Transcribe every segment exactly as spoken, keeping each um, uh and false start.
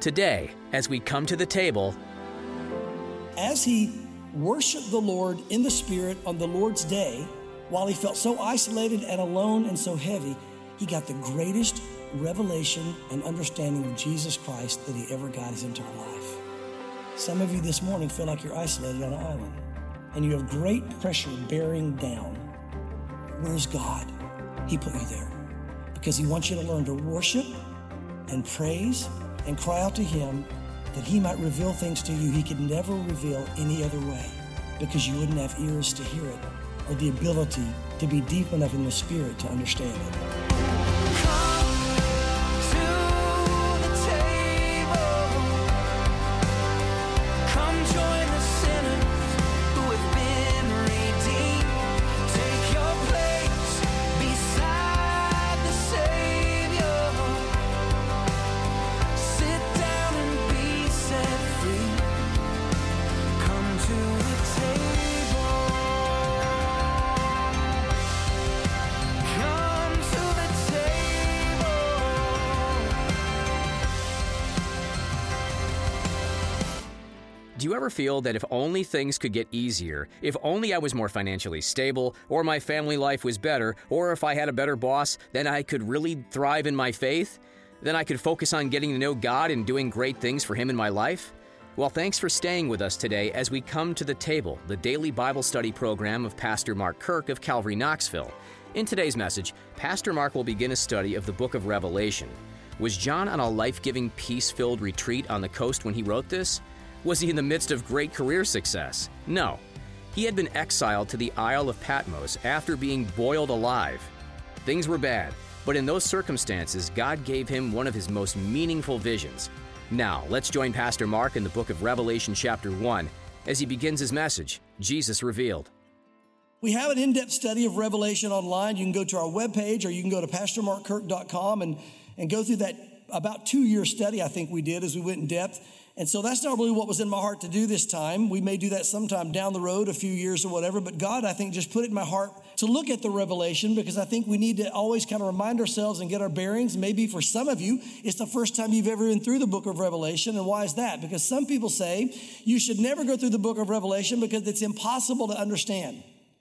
Today, as we come to the table, as he worshiped the Lord in the Spirit on the Lord's day, while he felt so isolated and alone and so heavy, he got the greatest revelation and understanding of Jesus Christ that he ever got his entire life. Some of you this morning feel like you're isolated on an island, and you have great pressure bearing down. Where's God? He put you there because he wants you to learn to worship and praise and cry out to him that he might reveal things to you he could never reveal any other way, because you wouldn't have ears to hear it or the ability to be deep enough in the Spirit to understand it. Do you ever feel that if only things could get easier, if only I was more financially stable, or my family life was better, or if I had a better boss, then I could really thrive in my faith? Then I could focus on getting to know God and doing great things for Him in my life? Well, thanks for staying with us today as we come to the table, the daily Bible study program of Pastor Mark Kirk of Calvary Knoxville. In today's message, Pastor Mark will begin a study of the book of Revelation. Was John on a life-giving, peace-filled retreat on the coast when he wrote this? Was he in the midst of great career success? No. He had been exiled to the Isle of Patmos after being boiled alive. Things were bad, but in those circumstances, God gave him one of his most meaningful visions. Now, let's join Pastor Mark in the book of Revelation chapter one as he begins his message, Jesus Revealed. We have an in-depth study of Revelation online. You can go to our webpage or you can go to pastor mark kirk dot com and, and go through that about two-year study I think we did as we went in depth. And so that's not really what was in my heart to do this time. We may do that sometime down the road, a few years or whatever, but God, I think, just put it in my heart to look at the Revelation, because I think we need to always kind of remind ourselves and get our bearings. Maybe for some of you, it's the first time you've ever been through the book of Revelation. And why is that? Because some people say you should never go through the book of Revelation because it's impossible to understand.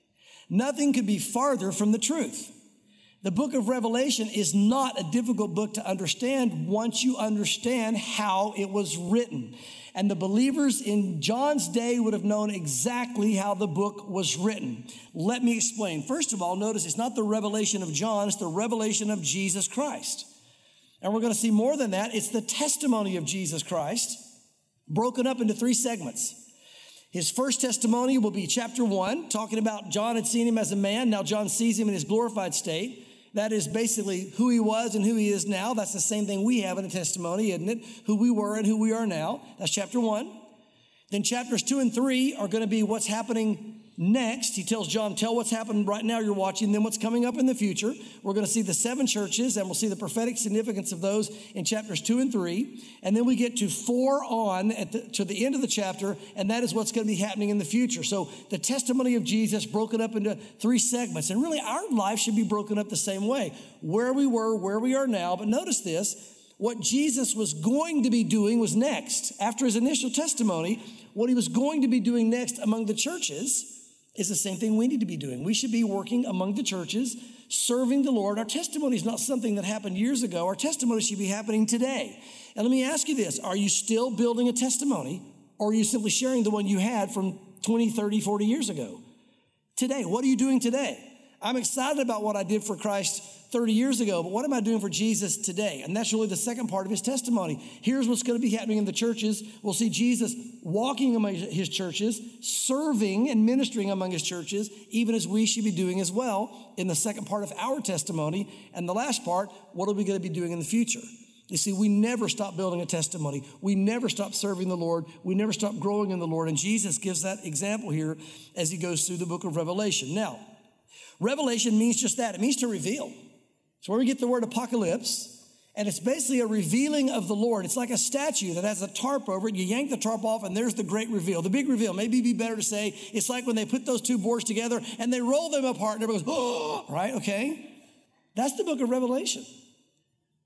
Nothing could be farther from the truth. The book of Revelation is not a difficult book to understand once you understand how it was written. And the believers in John's day would have known exactly how the book was written. Let me explain. First of all, notice it's not the revelation of John, it's the revelation of Jesus Christ. And we're going to see more than that. It's the testimony of Jesus Christ, broken up into three segments. His first testimony will be chapter one, talking about John had seen him as a man. Now John sees him in his glorified state. That is basically who he was and who he is now. That's the same thing we have in the testimony, isn't it? Who we were and who we are now. That's chapter one. Then chapters two and three are going to be what's happening next. He tells John, tell what's happened right now you're watching, then what's coming up in the future. We're going to see the seven churches, and we'll see the prophetic significance of those in chapters two and three. And then we get to four on at the, to the end of the chapter, and that is what's going to be happening in the future. So the testimony of Jesus broken up into three segments. And really, our life should be broken up the same way. Where we were, where we are now. But notice this. What Jesus was going to be doing was next. After his initial testimony, what he was going to be doing next among the churches is the same thing we need to be doing. We should be working among the churches, serving the Lord. Our testimony is not something that happened years ago. Our testimony should be happening today. And let me ask you this. Are you still building a testimony, or are you simply sharing the one you had from twenty, thirty, forty years ago? Today, what are you doing today? I'm excited about what I did for Christ thirty years ago, but what am I doing for Jesus today? And that's really the second part of his testimony. Here's what's going to be happening in the churches. We'll see Jesus walking among his churches, serving and ministering among his churches, even as we should be doing as well in the second part of our testimony. And the last part, what are we going to be doing in the future? You see, we never stop building a testimony. We never stop serving the Lord. We never stop growing in the Lord. And Jesus gives that example here as he goes through the book of Revelation. Now, revelation means just that. It means to reveal. So where we get the word apocalypse, and it's basically a revealing of the Lord. It's like a statue that has a tarp over it. You yank the tarp off, and there's the great reveal. The big reveal. Maybe it'd be better to say it's like when they put those two boards together and they roll them apart, and everybody goes, oh, right? Okay. That's the book of Revelation.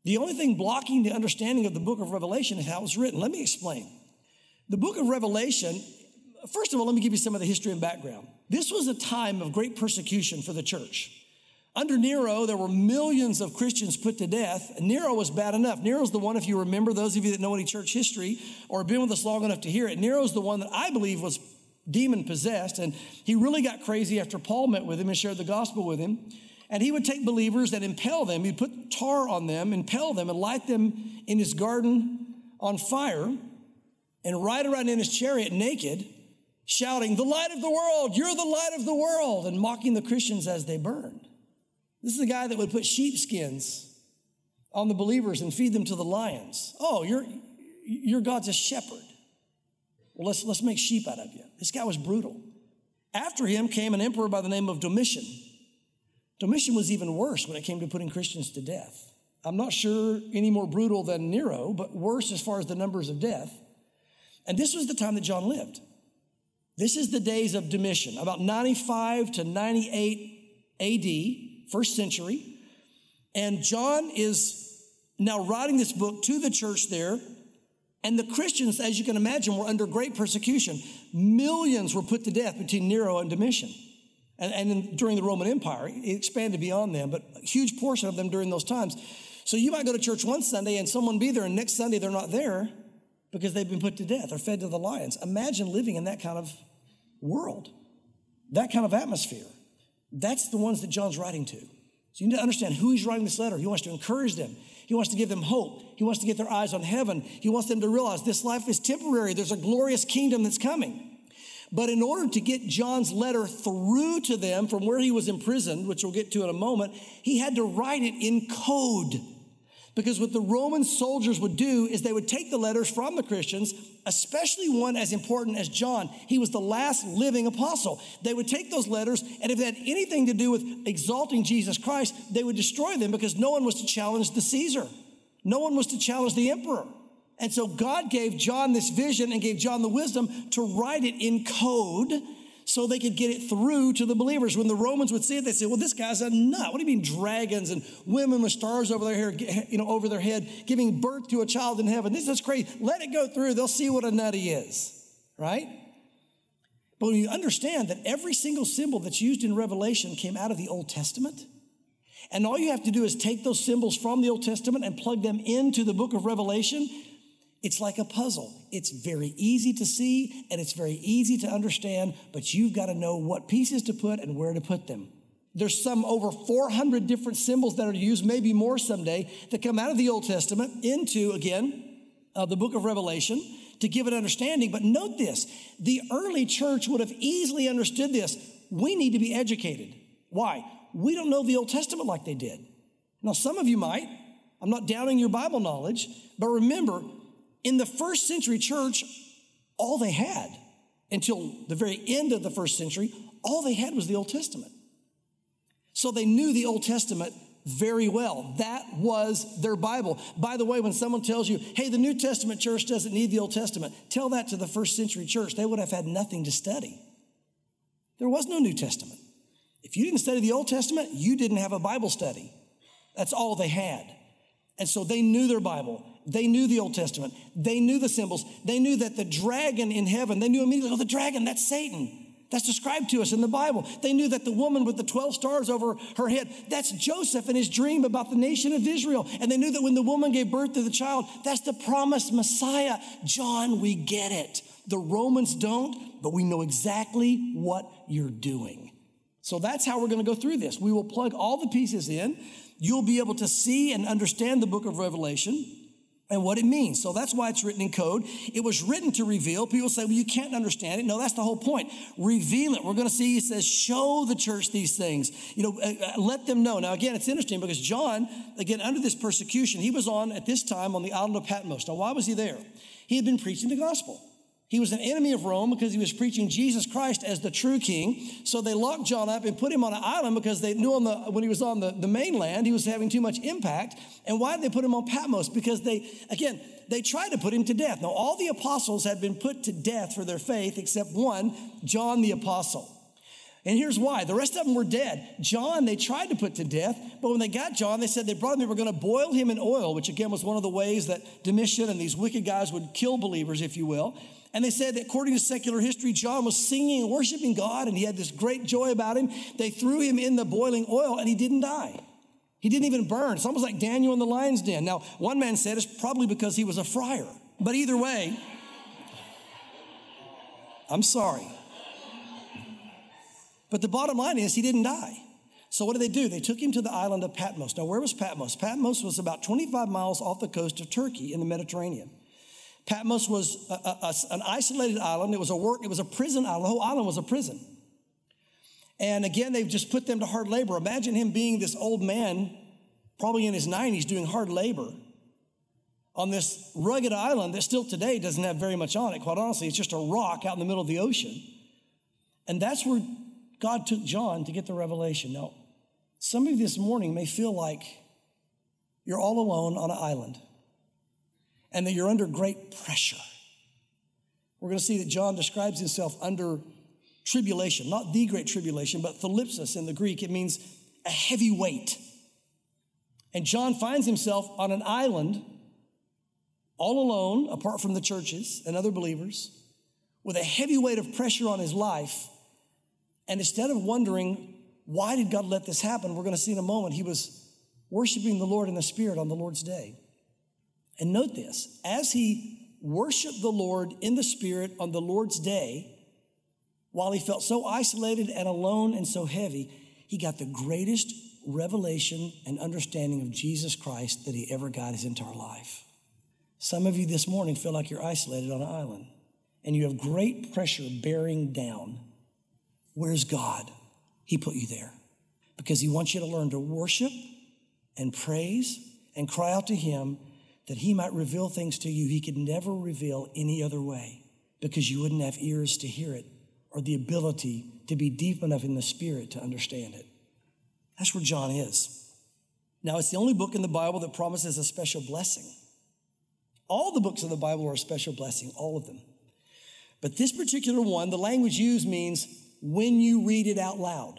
The only thing blocking the understanding of the book of Revelation is how it's written. Let me explain. The book of Revelation, first of all, let me give you some of the history and background. This was a time of great persecution for the church. Under Nero, there were millions of Christians put to death. And Nero was bad enough. Nero's the one, if you remember, those of you that know any church history or have been with us long enough to hear it, Nero's the one that I believe was demon-possessed. And he really got crazy after Paul met with him and shared the gospel with him. And he would take believers and impale them. He'd put tar on them, impale them, and light them in his garden on fire and ride around in his chariot naked, shouting, "The light of the world, you're the light of the world," and mocking the Christians as they burned. This is the guy that would put sheepskins on the believers and feed them to the lions. Oh, you're, your God's a shepherd. Well, let's, let's make sheep out of you. This guy was brutal. After him came an emperor by the name of Domitian. Domitian was even worse when it came to putting Christians to death. I'm not sure any more brutal than Nero, but worse as far as the numbers of death. And this was the time that John lived. This is the days of Domitian, about ninety-five to ninety-eight A D, first century. And John is now writing this book to the church there. And the Christians, as you can imagine, were under great persecution. Millions were put to death between Nero and Domitian. And, and in, during the Roman Empire, it expanded beyond them, but a huge portion of them during those times. So you might go to church one Sunday and someone be there, and next Sunday they're not there because they've been put to death or fed to the lions. Imagine living in that kind of world, that kind of atmosphere. That's the ones that John's writing to. So you need to understand who he's writing this letter. He wants to encourage them. He wants to give them hope. He wants to get their eyes on heaven. He wants them to realize this life is temporary. There's a glorious kingdom that's coming. But in order to get John's letter through to them from where he was imprisoned, which we'll get to in a moment, he had to write it in code. Because what the Roman soldiers would do is they would take the letters from the Christians, especially one as important as John. He was the last living apostle. They would take those letters, and if they had anything to do with exalting Jesus Christ, they would destroy them because no one was to challenge the Caesar. No one was to challenge the emperor. And so God gave John this vision and gave John the wisdom to write it in code so they could get it through to the believers. When the Romans would see it, they'd say, well, this guy's a nut. What do you mean dragons and women with stars over their hair, you know, over their head, giving birth to a child in heaven? This is crazy. Let it go through. They'll see what a nut he is, right? But when you understand that every single symbol that's used in Revelation came out of the Old Testament, and all you have to do is take those symbols from the Old Testament and plug them into the book of Revelation, it's like a puzzle. It's very easy to see and it's very easy to understand, but you've got to know what pieces to put and where to put them. There's some over four hundred different symbols that are used, maybe more someday, that come out of the Old Testament into, again, uh, the book of Revelation to give it understanding. But note this, the early church would have easily understood this. We need to be educated. Why? We don't know the Old Testament like they did. Now, some of you might. I'm not doubting your Bible knowledge, but remember, in the first century church, all they had until the very end of the first century, all they had was the Old Testament. So they knew the Old Testament very well. That was their Bible. By the way, when someone tells you, hey, the New Testament church doesn't need the Old Testament, tell that to the first century church. They would have had nothing to study. There was no New Testament. If you didn't study the Old Testament, you didn't have a Bible study. That's all they had. And so they knew their Bible. They knew the Old Testament. They knew the symbols. They knew that the dragon in heaven, they knew immediately, oh, the dragon, that's Satan. That's described to us in the Bible. They knew that the woman with the twelve stars over her head, that's Joseph and his dream about the nation of Israel. And they knew that when the woman gave birth to the child, that's the promised Messiah. John, we get it. The Romans don't, but we know exactly what you're doing. So that's how we're going to go through this. We will plug all the pieces in. You'll be able to see and understand the book of Revelation and what it means. So that's why it's written in code. It was written to reveal. People say, well, you can't understand it. No, that's the whole point. Reveal it. We're going to see, he says, show the church these things. You know, uh, let them know. Now, again, it's interesting because John, again, under this persecution, he was on, at this time, on the island of Patmos. Now, why was he there? He had been preaching the gospel. He was an enemy of Rome because he was preaching Jesus Christ as the true king. So they locked John up and put him on an island because they knew on the, when he was on the, the mainland, he was having too much impact. And why did they put him on Patmos? Because they, again, they tried to put him to death. Now, all the apostles had been put to death for their faith except one, John the apostle. And here's why. The rest of them were dead. John, they tried to put to death, but when they got John, they said they brought him, they were going to boil him in oil, which again was one of the ways that Domitian and these wicked guys would kill believers, if you will. And they said that according to secular history, John was singing and worshiping God, and he had this great joy about him. They threw him in the boiling oil, and he didn't die. He didn't even burn. It's almost like Daniel in the lion's den. Now, one man said it's probably because he was a friar. But either way, I'm sorry. But the bottom line is he didn't die. So what did they do? They took him to the island of Patmos. Now, where was Patmos? Patmos was about twenty-five miles off the coast of Turkey in the Mediterranean. Patmos was a, a, a, an isolated island. It was a work. It was a prison island. The whole island was a prison. And again, they've just put them to hard labor. Imagine him being this old man, probably in his nineties, doing hard labor on this rugged island that still today doesn't have very much on it. Quite honestly, it's just a rock out in the middle of the ocean. And that's where God took John to get the revelation. Now, some of you this morning may feel like you're all alone on an island and that you're under great pressure. We're going to see that John describes himself under tribulation, not the great tribulation, but thlipsis in the Greek. It means a heavy weight. And John finds himself on an island all alone, apart from the churches and other believers, with a heavy weight of pressure on his life. And instead of wondering, why did God let this happen? We're going to see in a moment, he was worshiping the Lord in the Spirit on the Lord's day. And note this, as he worshiped the Lord in the Spirit on the Lord's day, while he felt so isolated and alone and so heavy, he got the greatest revelation and understanding of Jesus Christ that he ever got his entire life. Some of you this morning feel like you're isolated on an island and you have great pressure bearing down. Where's God? He put you there because he wants you to learn to worship and praise and cry out to him that he might reveal things to you he could never reveal any other way because you wouldn't have ears to hear it or the ability to be deep enough in the Spirit to understand it. That's where John is. Now, it's the only book in the Bible that promises a special blessing. All the books of the Bible are a special blessing, all of them. But this particular one, the language used means when you read it out loud.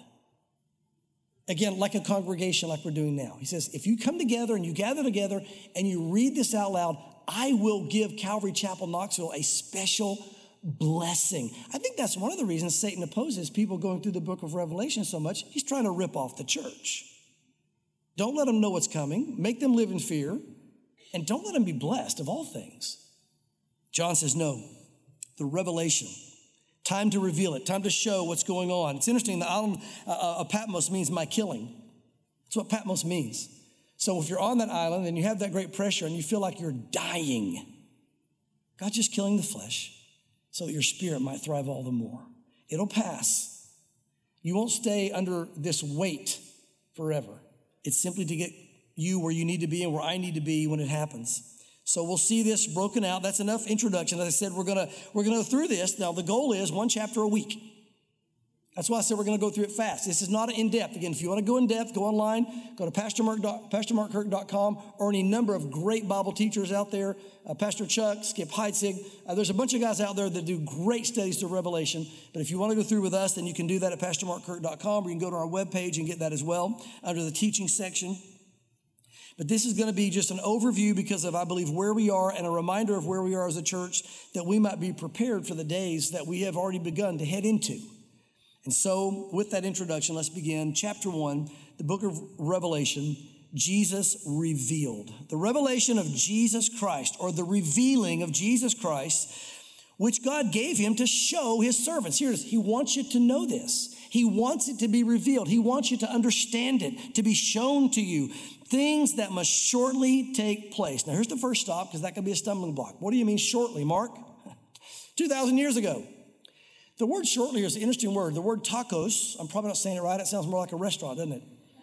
Again, like a congregation like we're doing now. He says, if you come together and you gather together and you read this out loud, I will give Calvary Chapel Knoxville a special blessing. I think that's one of the reasons Satan opposes people going through the book of Revelation so much. He's trying to rip off the church. Don't let them know what's coming. Make them live in fear. And don't let them be blessed of all things. John says, no, the revelation. Time to reveal it. Time to show what's going on. It's interesting. The island uh, of Patmos means my killing. That's what Patmos means. So if you're on that island and you have that great pressure and you feel like you're dying, God's just killing the flesh so that your spirit might thrive all the more. It'll pass. You won't stay under this weight forever. It's simply to get you where you need to be and where I need to be when it happens. So we'll see this broken out. That's enough introduction. As I said, we're gonna we're gonna go through this. Now the goal is one chapter a week. That's why I said we're gonna go through it fast. This is not in depth. Again, if you want to go in depth, go online, go to pastor mark kirk dot com or any number of great Bible teachers out there. Uh, Pastor Chuck, Skip Heitzig. Uh, there's a bunch of guys out there that do great studies to Revelation. But if you want to go through with us, then you can do that at pastor mark kirk dot com or you can go to our webpage and get that as well under the teaching section. But this is going to be just an overview because of, I believe, where we are and a reminder of where we are as a church that we might be prepared for the days that we have already begun to head into. And so with that introduction, let's begin. Chapter one, the book of Revelation, Jesus revealed. The revelation of Jesus Christ, or the revealing of Jesus Christ, which God gave him to show his servants. Here it is. He wants you to know this. He wants it to be revealed. He wants you to understand it, to be shown to you. Things that must shortly take place. Now, here's the first stop, because that could be a stumbling block. What do you mean shortly, Mark? two thousand years ago. The word shortly is an interesting word. The word tacos, I'm probably not saying it right. It sounds more like a restaurant, doesn't it?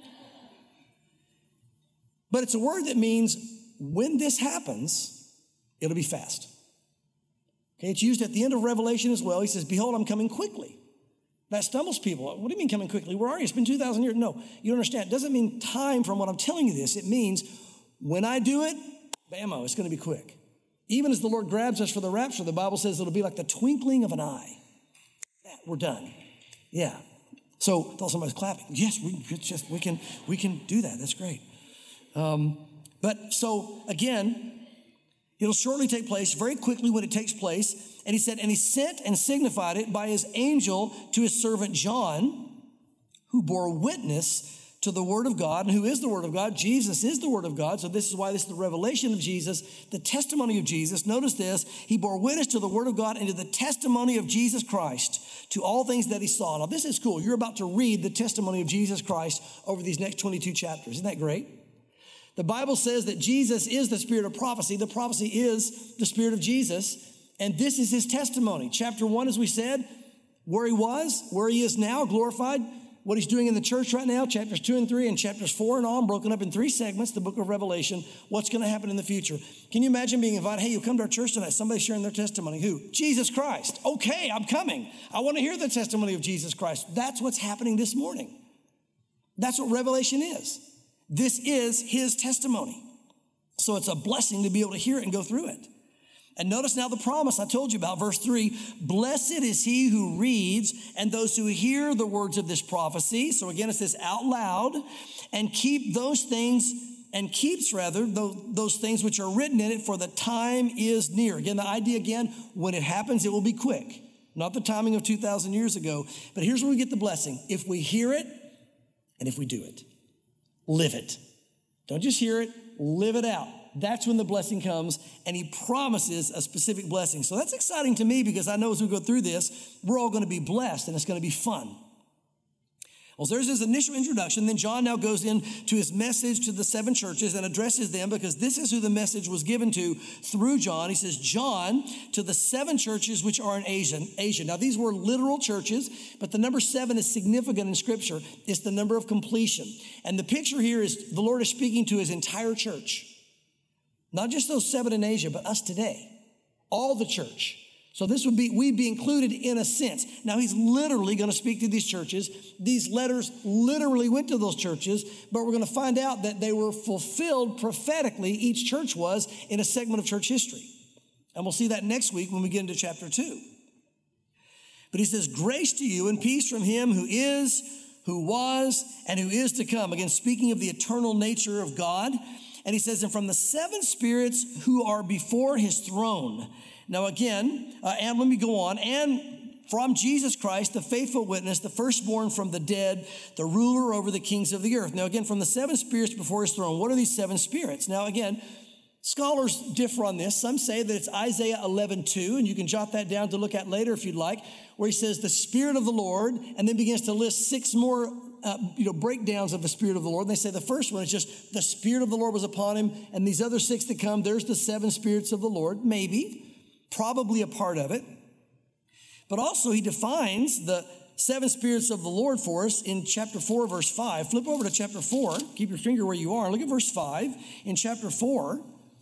But it's a word that means when this happens, it'll be fast. Okay, it's used at the end of Revelation as well. He says, behold, I'm coming quickly. That stumbles people. What do you mean coming quickly? Where are you? It's been two thousand years. No, you don't understand. It doesn't mean time from what I'm telling you this. It means when I do it, bammo, it's going to be quick. Even as the Lord grabs us for the rapture, the Bible says it'll be like the twinkling of an eye. We're done. Yeah. So I thought somebody was clapping. Yes, we can, just, we can, we can do that. That's great. Um, but so again, it'll shortly take place, very quickly when it takes place. And he said, and he sent and signified it by his angel to his servant John, who bore witness to the word of God. And who is the word of God? Jesus is the word of God. So this is why this is the revelation of Jesus, the testimony of Jesus. Notice this. He bore witness to the word of God and to the testimony of Jesus Christ, to all things that he saw. Now this is cool. You're about to read the testimony of Jesus Christ over these next twenty-two chapters. Isn't that great? The Bible says that Jesus is the spirit of prophecy. The prophecy is the spirit of Jesus. And this is his testimony. Chapter one, as we said, where he was, where he is now, glorified, what he's doing in the church right now, chapters two and three, and chapters four and on, broken up in three segments, the book of Revelation, what's going to happen in the future. Can you imagine being invited? Hey, you come to our church tonight. Somebody sharing their testimony. Who? Jesus Christ. Okay, I'm coming. I want to hear the testimony of Jesus Christ. That's what's happening this morning. That's what Revelation is. This is his testimony. So it's a blessing to be able to hear it and go through it. And notice now the promise I told you about, verse three, blessed is he who reads and those who hear the words of this prophecy. So again, it says out loud, and keep those things, and keeps rather, those, those things which are written in it, for the time is near. Again, the idea again, when it happens, it will be quick. Not the timing of two thousand years ago, but here's where we get the blessing. If we hear it, and if we do it, live it. Don't just hear it, live it out. That's when the blessing comes, and he promises a specific blessing. So that's exciting to me because I know as we go through this, we're all going to be blessed, and it's going to be fun. Well, so there's his initial introduction. Then John now goes into his message to the seven churches and addresses them because this is who the message was given to through John. He says, John, to the seven churches which are in Asia. Asia. Now, these were literal churches, but the number seven is significant in Scripture. It's the number of completion. And the picture here is the Lord is speaking to his entire church. Not just those seven in Asia, but us today. All the church. So this would be, we'd be included in a sense. Now he's literally going to speak to these churches. These letters literally went to those churches, but we're going to find out that they were fulfilled prophetically, each church was, in a segment of church history. And we'll see that next week when we get into chapter two. But he says, grace to you and peace from him who is, who was, and who is to come. Again, speaking of the eternal nature of God. And he says, and from the seven spirits who are before his throne. Now again, uh, and let me go on, and from Jesus Christ, the faithful witness, the firstborn from the dead, the ruler over the kings of the earth. Now again, from the seven spirits before his throne, what are these seven spirits? Now again, scholars differ on this. Some say that it's Isaiah eleven two, and you can jot that down to look at later if you'd like, where he says the Spirit of the Lord, and then begins to list six more uh, you know, breakdowns of the Spirit of the Lord. And they say the first one is just the Spirit of the Lord was upon him, and these other six to come, there's the seven spirits of the Lord, maybe. Probably a part of it. But also he defines the seven spirits of the Lord for us in chapter four, verse five. Flip over to chapter four. Keep your finger where you are. Look at verse five. In chapter four,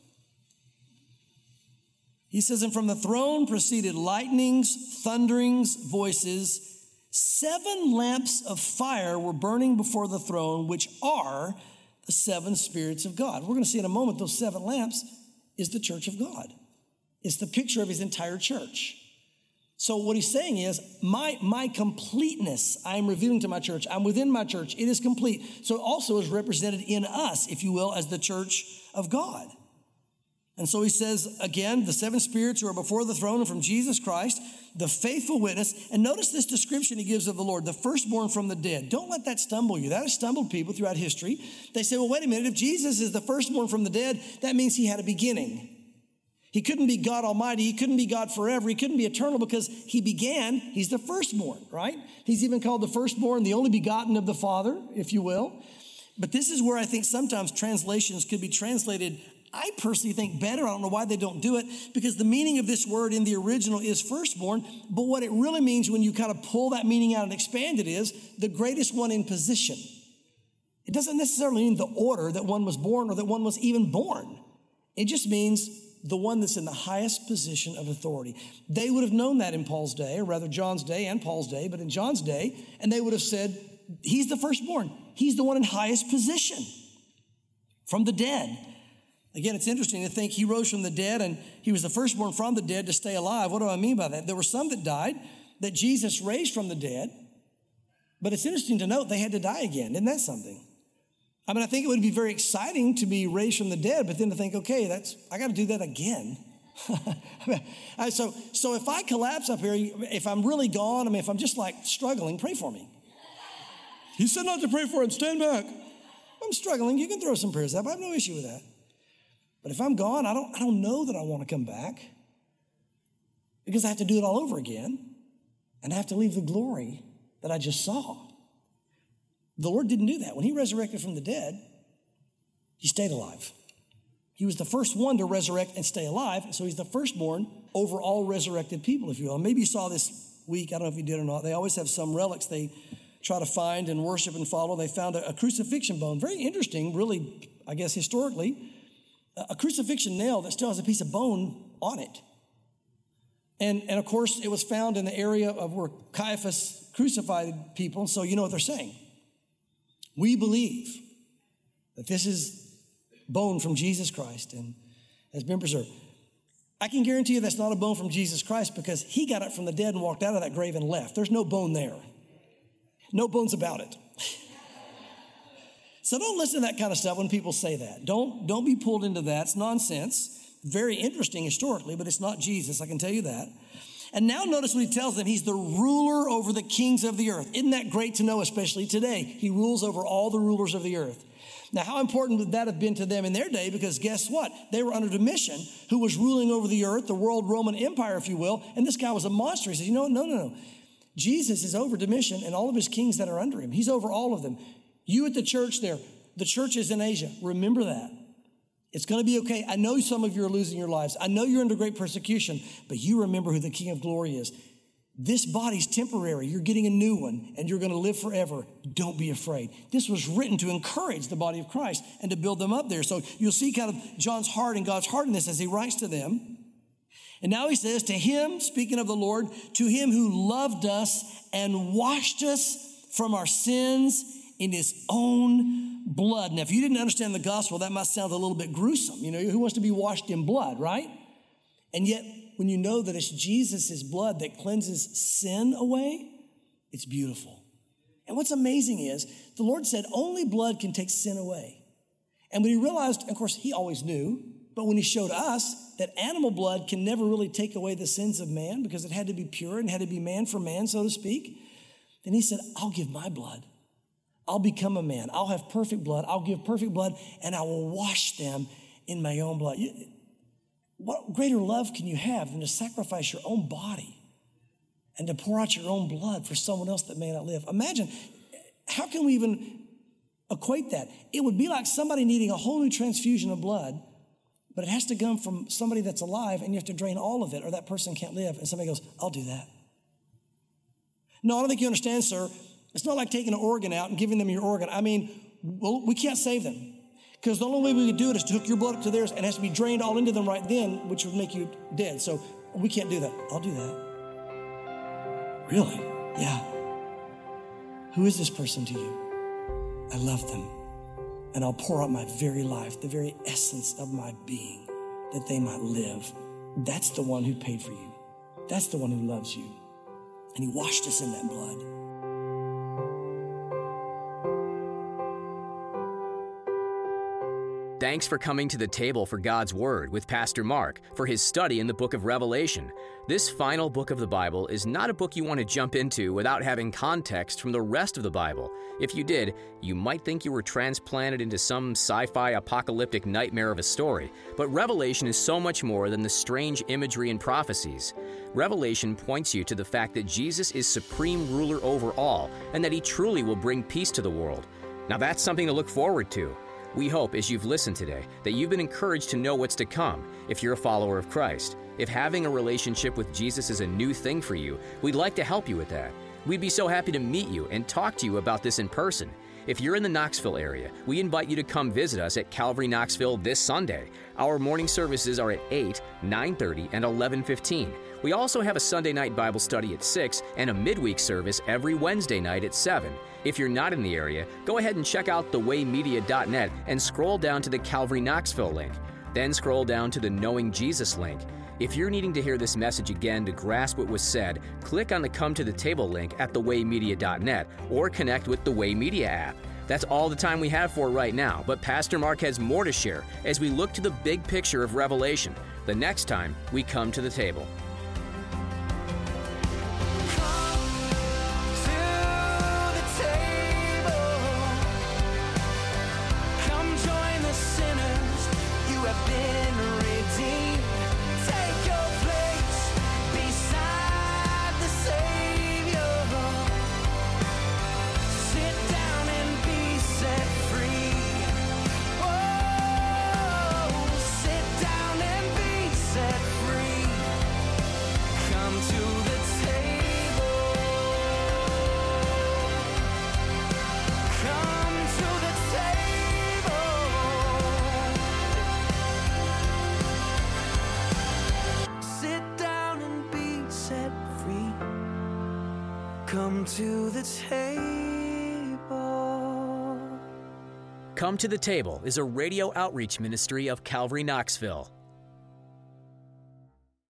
he says, and from the throne proceeded lightnings, thunderings, voices. Seven lamps of fire were burning before the throne, which are the seven spirits of God. We're going to see in a moment those seven lamps is the church of God. It's the picture of his entire church. So what he's saying is, my, my completeness I am revealing to my church. I'm within my church. It is complete. So it also is represented in us, if you will, as the church of God. And so he says, again, the seven spirits who are before the throne and from Jesus Christ, the faithful witness. And notice this description he gives of the Lord, the firstborn from the dead. Don't let that stumble you. That has stumbled people throughout history. They say, well, wait a minute. If Jesus is the firstborn from the dead, that means he had a beginning. He couldn't be God Almighty. He couldn't be God forever. He couldn't be eternal because he began. He's the firstborn, right? He's even called the firstborn, the only begotten of the Father, if you will. But this is where I think sometimes translations could be translated, I personally think, better. I don't know why they don't do it, because the meaning of this word in the original is firstborn. But what it really means when you kind of pull that meaning out and expand it is the greatest one in position. It doesn't necessarily mean the order that one was born or that one was even born. It just means the one that's in the highest position of authority. They would have known that in Paul's day, or rather John's day and Paul's day, but in John's day, and they would have said, he's the firstborn. He's the one in highest position from the dead. Again, it's interesting to think he rose from the dead and he was the firstborn from the dead to stay alive. What do I mean by that? There were some that died that Jesus raised from the dead, But it's interesting to note they had to die again. Isn't that something? I mean, I think it would be very exciting to be raised from the dead, but then to think, okay, that's I got to do that again. so, so if I collapse up here, if I'm really gone, I mean, if I'm just like struggling, pray for me. He said not to pray for him. Stand back. I'm struggling. You can throw some prayers up. I have no issue with that. But if I'm gone, I don't, I don't know that I want to come back because I have to do it all over again, and I have to leave the glory that I just saw. The Lord didn't do that. When he resurrected from the dead, he stayed alive. He was the first one to resurrect and stay alive, so he's the firstborn over all resurrected people, if you will. Maybe you saw this week, I don't know if you did or not, they always have some relics they try to find and worship and follow. They found a, a crucifixion bone. Very interesting, really, I guess historically, a, a crucifixion nail that still has a piece of bone on it. And, and of course, it was found in the area of where Caiaphas crucified people, so you know what they're saying. We believe that this is bone from Jesus Christ and has been preserved. I can guarantee you that's not a bone from Jesus Christ because he got up from the dead and walked out of that grave and left. There's no bone there. No bones about it. So don't listen to that kind of stuff when people say that. Don't, don't be pulled into that. It's nonsense. Very interesting historically, but it's not Jesus, I can tell you that. And now notice what he tells them. He's the ruler over the kings of the earth. Isn't that great to know, especially today? He rules over all the rulers of the earth. Now, how important would that have been to them in their day? Because guess what? They were under Domitian, who was ruling over the earth, the world Roman Empire, if you will. And this guy was a monster. He says, you know what? No, no, no. Jesus is over Domitian and all of his kings that are under him. He's over all of them. You at the church there, the churches in Asia, remember that. It's going to be okay. I know some of you are losing your lives. I know you're under great persecution, but you remember who the King of Glory is. This body's temporary. You're getting a new one, and you're going to live forever. Don't be afraid. This was written to encourage the body of Christ and to build them up there. So you'll see kind of John's heart and God's heart in this as he writes to them. And now he says, to him, speaking of the Lord, to him who loved us and washed us from our sins in his own blood. Now, if you didn't understand the gospel, that might sound a little bit gruesome. You know, who wants to be washed in blood, right? And yet, when you know that it's Jesus' blood that cleanses sin away, it's beautiful. And what's amazing is the Lord said only blood can take sin away. And when he realized, of course, he always knew, but when he showed us that animal blood can never really take away the sins of man because it had to be pure and had to be man for man, so to speak, then he said, I'll give my blood. I'll become a man. I'll have perfect blood. I'll give perfect blood, and I will wash them in my own blood. What greater love can you have than to sacrifice your own body and to pour out your own blood for someone else that may not live? Imagine, how can we even equate that? It would be like somebody needing a whole new transfusion of blood, but it has to come from somebody that's alive, and you have to drain all of it, or that person can't live. And somebody goes, I'll do that. No, I don't think you understand, sir. It's not like taking an organ out and giving them your organ. I mean, well, we can't save them. Because the only way we could do it is to hook your blood up to theirs, and it has to be drained all into them right then, which would make you dead. So we can't do that. I'll do that. Really? Yeah. Who is this person to you? I love them. And I'll pour out my very life, the very essence of my being, that they might live. That's the one who paid for you. That's the one who loves you. And he washed us in that blood. Thanks for coming to the table for God's Word with Pastor Mark for his study in the book of Revelation. This final book of the Bible is not a book you want to jump into without having context from the rest of the Bible. If you did, you might think you were transplanted into some sci-fi apocalyptic nightmare of a story. But Revelation is so much more than the strange imagery and prophecies. Revelation points you to the fact that Jesus is supreme ruler over all and that he truly will bring peace to the world. Now that's something to look forward to. We hope, as you've listened today, that you've been encouraged to know what's to come if you're a follower of Christ. If having a relationship with Jesus is a new thing for you, we'd like to help you with that. We'd be so happy to meet you and talk to you about this in person. If you're in the Knoxville area, we invite you to come visit us at Calvary Knoxville this Sunday. Our morning services are at eight, nine thirty, and eleven fifteen. We also have a Sunday night Bible study at six and a midweek service every Wednesday night at seven. If you're not in the area, go ahead and check out the way media dot net and scroll down to the Calvary Knoxville link. Then scroll down to the Knowing Jesus link. If you're needing to hear this message again to grasp what was said, click on the Come to the Table link at the way media dot net or connect with the Way Media app. That's all the time we have for right now, but Pastor Mark has more to share as we look to the big picture of Revelation the next time we come to the table. Come to the table. Come to the Table is a radio outreach ministry of Calvary Knoxville.